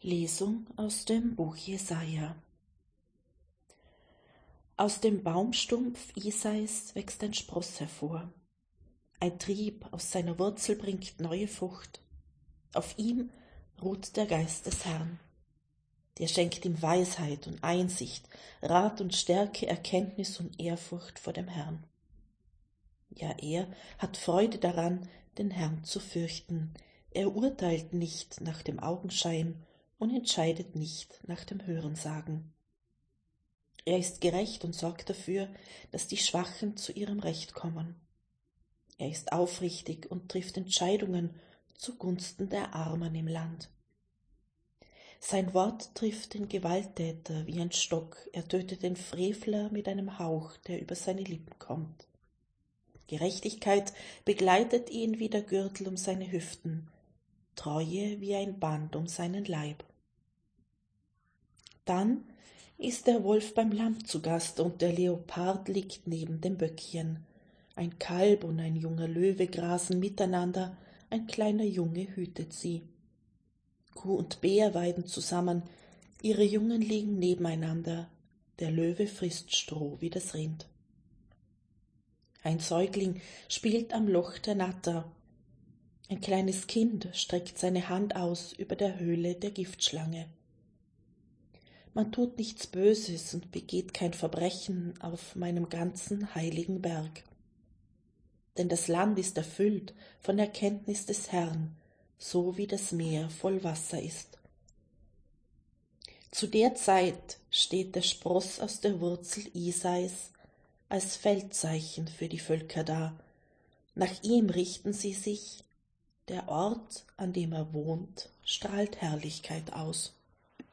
Lesung aus dem Buch Jesaja. Aus dem Baumstumpf Isais wächst ein Spross hervor. Ein Trieb aus seiner Wurzel bringt neue Frucht. Auf ihm ruht der Geist des Herrn. Der schenkt ihm Weisheit und Einsicht, Rat und Stärke, Erkenntnis und Ehrfurcht vor dem Herrn. Ja, er hat Freude daran, den Herrn zu fürchten. Er urteilt nicht nach dem Augenschein und entscheidet nicht nach dem Hörensagen. Er ist gerecht und sorgt dafür, dass die Schwachen zu ihrem Recht kommen. Er ist aufrichtig und trifft Entscheidungen zugunsten der Armen im Land. Sein Wort trifft den Gewalttäter wie ein Stock, er tötet den Frevler mit einem Hauch, der über seine Lippen kommt. Gerechtigkeit begleitet ihn wie der Gürtel um seine Hüften, Treue wie ein Band um seinen Leib. Dann ist der Wolf beim Lamm zu Gast und der Leopard liegt neben dem Böckchen. Ein Kalb und ein junger Löwe grasen miteinander, ein kleiner Junge hütet sie. Kuh und Bär weiden zusammen, ihre Jungen liegen nebeneinander, der Löwe frisst Stroh wie das Rind. Ein Säugling spielt am Loch der Natter, ein kleines Kind streckt seine Hand aus über der Höhle der Giftschlange. Man tut nichts Böses und begeht kein Verbrechen auf meinem ganzen heiligen Berg. Denn das Land ist erfüllt von Erkenntnis des Herrn, so wie das Meer voll Wasser ist. Zu der Zeit steht der Spross aus der Wurzel Isais als Feldzeichen für die Völker da. Nach ihm richten sie sich, der Ort, an dem er wohnt, strahlt Herrlichkeit aus.